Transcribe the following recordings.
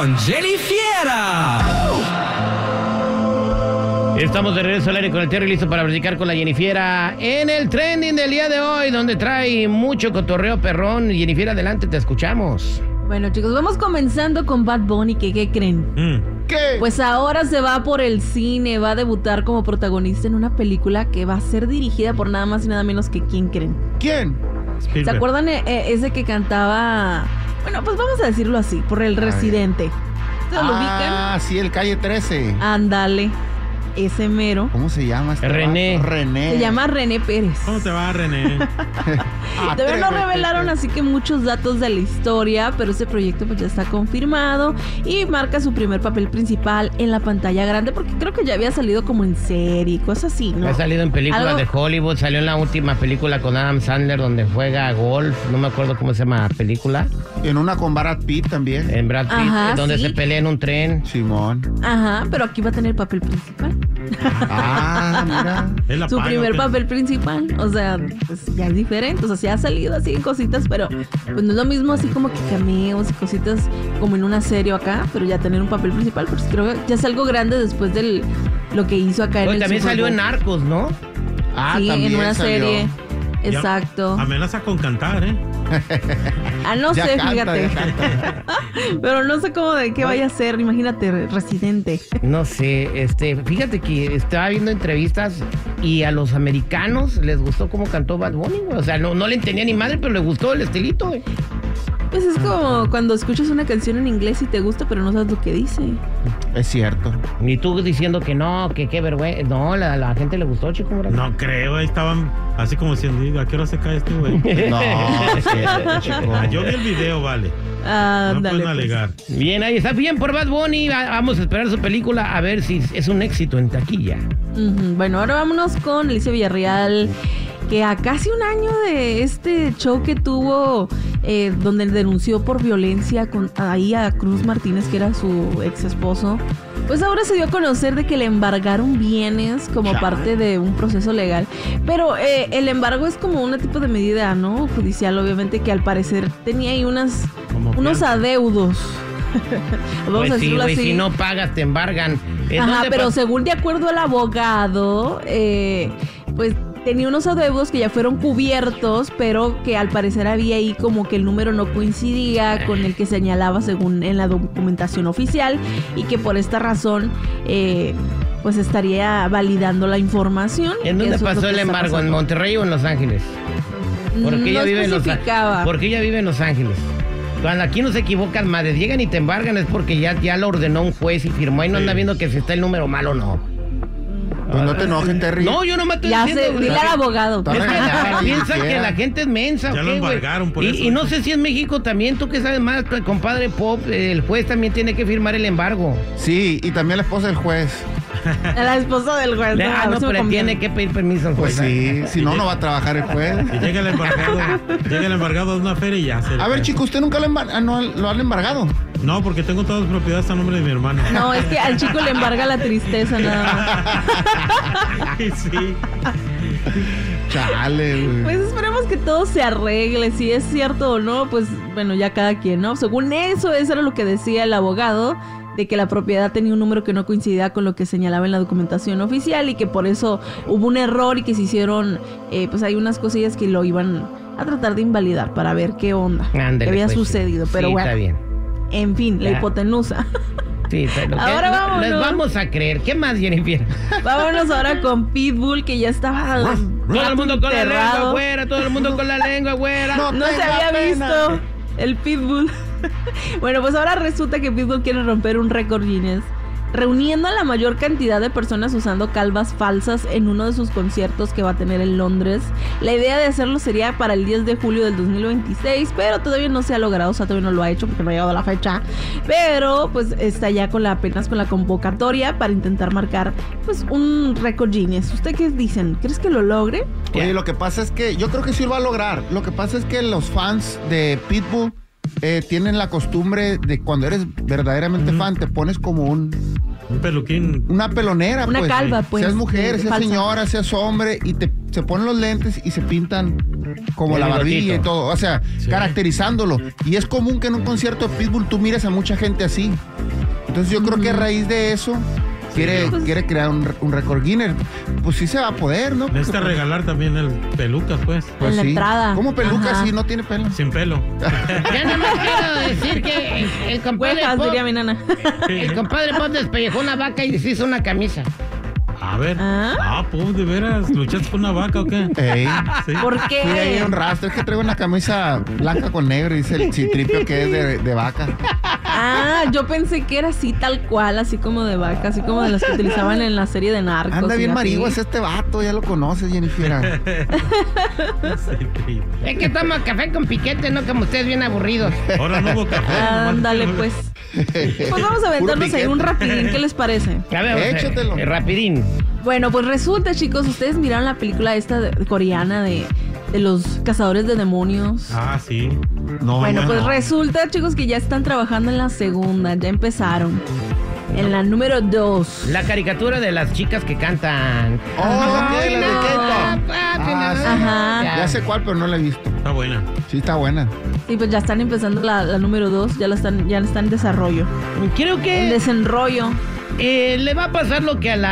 con Jenny Fiera. Estamos de regreso al aire con el Terry, listo para platicar con la Jenny Fiera en el trending del día de hoy, donde trae mucho cotorreo perrón. Jenny Fiera, adelante, te escuchamos. Bueno, chicos, vamos comenzando con Bad Bunny, que ¿qué creen? ¿Qué? Pues ahora se va por el cine, va a debutar como protagonista en una película que va a ser dirigida por nada más y nada menos que ¿quién creen? ¿Quién? ¿Se acuerdan ese que cantaba? Bueno, pues vamos a decirlo así, por el Residente. ¿Se lo ubican? Ah, sí, el Calle 13. Ándale, ese mero. ¿Cómo se llama este René. vato? René. Se llama René Pérez. ¿Cómo te va, René? Todavía no Atrévete. revelaron así que muchos datos de la historia, pero ese proyecto pues ya está confirmado y marca su primer papel principal en la pantalla grande, porque creo que ya había salido como en serie, cosas así, ¿no? Ha salido en películas Algo- de Hollywood, salió en la última película con Adam Sandler donde juega golf, no me acuerdo cómo se llama la película, En una con Brad Pitt también. en Brad Pitt, Ajá, donde sí. se pelea en un tren. Simón. Ajá, pero aquí va a tener el papel principal. Ah, mira. ¿Es la Su paga, primer o qué? papel principal, o sea, pues ya es diferente, o sea, sí ha salido así en cositas, pero pues no es lo mismo así como que cameos y cositas como en una serie o acá, pero ya tener un papel principal, pues creo que ya es algo grande después de lo que hizo acá en Oye, el también Super salió Bowl. en Narcos, ¿no? Ah, Sí, también en una salió. serie. Ya Exacto. Amenaza con cantar, ¿eh? Ah, no Ya sé, canta, fíjate. ya canta. Pero no sé cómo de qué vaya a ser, imagínate, Residente. No sé, fíjate que estaba viendo entrevistas y a los americanos les gustó cómo cantó Bad Bunny, güey. O sea, no le entendía ni madre, pero le gustó el estilito, güey. Pues es como cuando escuchas una canción en inglés y te gusta, pero no sabes lo que dice. Es cierto. Ni tú diciendo que no, que qué vergüenza. No, la gente le gustó, chico. ¿verdad? No creo, ahí estaban así como diciendo, ¿a qué hora se cae este güey? No, es cierto, chico. Ah, yo vi el video, vale. No Ándale, pueden alegar. Bien, ahí está bien por Bad Bunny. Vamos a esperar su película a ver si es un éxito en taquilla. Ujú. Bueno, ahora vámonos con Alicia Villarreal, que a casi un año de este show que tuvo, donde denunció por violencia ahí a Cruz Martínez, que era su ex esposo, pues ahora se dio a conocer de que le embargaron bienes como Chale. parte de un proceso legal. Pero el embargo es como un tipo de medida, ¿no? Judicial, obviamente, que al parecer tenía ahí unos fianza. adeudos. Vamos a Pues sí, decirlo güey, así. si no pagas te embargan. Ajá, ¿Dónde pero pasó? según de acuerdo al abogado, pues tenía unos adeudos que ya fueron cubiertos, pero que al parecer había ahí como que el número no coincidía con el que señalaba según en la documentación oficial y que por esta razón pues estaría validando la información. ¿En que dónde eso es lo pasó que el está embargo? ¿En pasando. Monterrey o en Los Ángeles? Porque No ella vive en Los especificaba. Porque ella vive en Los Ángeles. Cuando aquí no se equivocan, madre, llegan y te embargan es porque ya lo ordenó un juez y firmó y no Sí. anda viendo que si está el número mal o no. Pues no te enojes, Terry. No, yo no me estoy Ya diciendo. sé, dile al abogado. Está Es que Ay, piensan quiera. que la gente es mensa. Ya ¿o lo qué, güey? embargaron por y, eso. y no sé si en México también, tú que sabes más, tu compadre Pop, el juez también tiene que firmar el embargo. Sí, y también la esposa del juez. La esposa del juez. No, a ver si me pero conviene. tiene que pedir permiso al Pues juez. sí, si no, no va a trabajar el juez. Y llega el embargado a una feria y ya se le A ver, cae. chico, ¿usted nunca lo han embargado? No, porque tengo todas las propiedades a nombre de mi hermano. No, es que al chico le embarga la tristeza nada más. Sí. Chale, güey. Pues esperemos que todo se arregle, si es cierto o no, pues bueno, ya cada quien, ¿no? Según eso era lo que decía el abogado, de que la propiedad tenía un número que no coincidía con lo que señalaba en la documentación oficial y que por eso hubo un error y que se hicieron, pues hay unas cosillas que lo iban a tratar de invalidar para ver qué onda, Ándale, qué había pues, sucedido, pero sí, bueno, está bien. en fin, la Ya. hipotenusa. Sí, Ahora vámonos. les vamos a creer. ¿Qué más, Jennifer? Vámonos ahora con Pitbull, que ya estaba Todo el mundo con la lengua enterrado. afuera, todo el mundo con la lengua afuera. No. No se tenga había pena. visto el Pitbull. Bueno, pues ahora resulta que Pitbull quiere romper un récord Guinness, reuniendo a la mayor cantidad de personas usando calvas falsas en uno de sus conciertos que va a tener en Londres. La idea de hacerlo sería para el 10 de julio del 2026, pero todavía no se ha logrado, o sea, todavía no lo ha hecho porque no ha llegado la fecha. Pero pues está ya apenas con la convocatoria para intentar marcar pues un récord Guinness. ¿Usted qué dicen? ¿Crees que lo logre? Oye, lo que pasa es que yo creo que sí lo va a lograr. Lo que pasa es que los fans de Pitbull tienen la costumbre de cuando eres verdaderamente fan, te pones como Un peluquín. una pelonera, Una pues. calva, pues, Seas mujer, seas falsa. señora, seas hombre, y te se ponen los lentes y se pintan como El la barbilla bigotito. y todo, o sea, Sí. caracterizándolo. Y es común que en un concierto de Pitbull tú mires a mucha gente así. Entonces yo creo que a raíz de eso quiere crear un récord Guinness. Pues sí se va a poder, ¿no? Necesita Porque, regalar también el pelucas, pues. pues, En la entrada. ¿Cómo peluca Ajá. si no tiene pelo? Sin pelo. Ya nada más quiero decir que el compadre Huejas, Pop, diría mi nana. el compadre Pop despellejó una vaca y se hizo una camisa. A ver. ¿Ah? Pues de veras, ¿luchaste con una vaca o qué? Ey. Sí. ¿Por Fui ahí qué? a un rastro, es que traigo una camisa blanca con negro y dice el Citripio que es de vaca. Ah, yo pensé que era así tal cual, así como de vaca, así como de las que utilizaban en la serie de Narcos. Anda y bien así. marihuas este vato, ya lo conoces, Jennifer. Sí. Es que toma café con piquete, no como ustedes bien aburridos. Ahora no hubo café. Ándale, nomás- pues. Pues vamos a aventarnos ahí un rapidín, ¿qué les parece? A ver, Échatelo. Rapidín. Bueno, pues resulta, chicos, ustedes miraron la película esta coreana de los cazadores de demonios. Ah, sí. No, Bueno, pues resulta, chicos, que ya están trabajando en la segunda, ya empezaron. En la número 2. La caricatura de las chicas que cantan. Oh, ok, la de K-pop. Ah, sí. Ajá. Ya sé cuál, pero no la he visto. Está buena. Sí, está buena. Sí, pues ya están empezando la número 2, ya están en desarrollo. Creo En que desenrollo. le va a pasar lo que a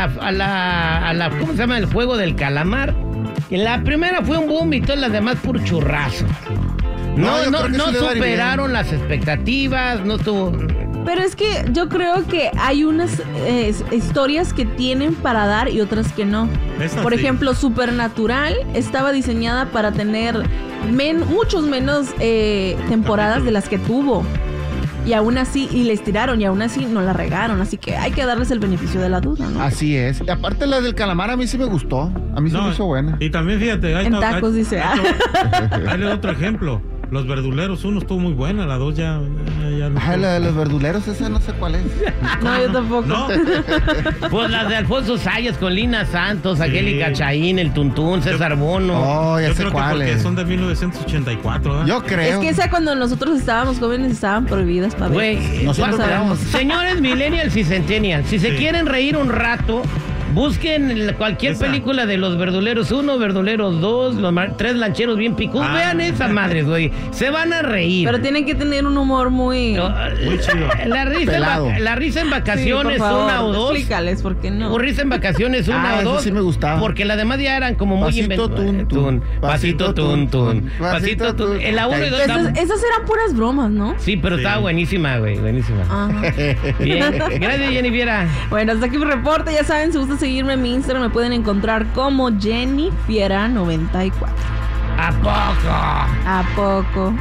la ¿cómo se llama? El juego del calamar. Que la primera fue un boom y todas las demás por churrazo. No, yo creo que sí le va a ir superaron bien. las expectativas, no estuvo. Pero es que yo creo que hay unas historias que tienen para dar y otras que no. Esa Por sí. ejemplo, Supernatural estaba diseñada para tener muchos menos temporadas de las que tuvo. Y aún así, y les tiraron, y aún así no la regaron. Así que hay que darles el beneficio de la duda, ¿no? Así es. Y aparte la del calamar a mí sí me gustó. A mí se me hizo buena. Y también fíjate, ahí En está- tacos, dice. Ahí le doy otro ejemplo. Los verduleros, uno estuvo muy buena, la dos ya no. Ah, la de los verduleros, esa no sé cuál es. No, yo tampoco. No, Pues las de Alfonso Sayas con Lina Santos, Sí. Angélica Chaín, el Tuntún, César Bono. Oh, ya yo sé creo que cuál porque es. son de 1984, ¿verdad? Yo creo. Es que esa cuando nosotros estábamos jóvenes estaban prohibidas para ver. Güey, Nosotros ya sabemos. señores millennials y centennials, si se Sí. quieren reír un rato, busquen cualquier Esa. película de los verduleros 1, verduleros 2, los 3 lancheros bien picudos. Ah. Vean esas madres, güey. Se van a reír. Pero tienen que tener un humor muy... Muy chido. Pelado. La risa en Sí, vacaciones, por favor, una o dos. explícales, ¿por qué no? O risa en vacaciones, una Ah, o eso dos. sí me gustaba. Porque las demás ya eran como muy Pasito, inventadas. tun, tun. Pasito, tun, tun. Pasito, tun. En la 1 y 2 Esas eran puras bromas, ¿no? Sí, pero Sí. estaba buenísima, güey. Buenísima. Ajá. Bien. Gracias, Jennifer. Bueno, hasta aquí mi reporte. Ya saben, si gusta seguirme en mi Instagram, me pueden encontrar como JennyFiera94. ¿A poco? ¿A poco?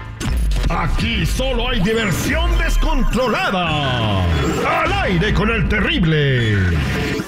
Aquí solo hay diversión descontrolada. Al aire con el terrible.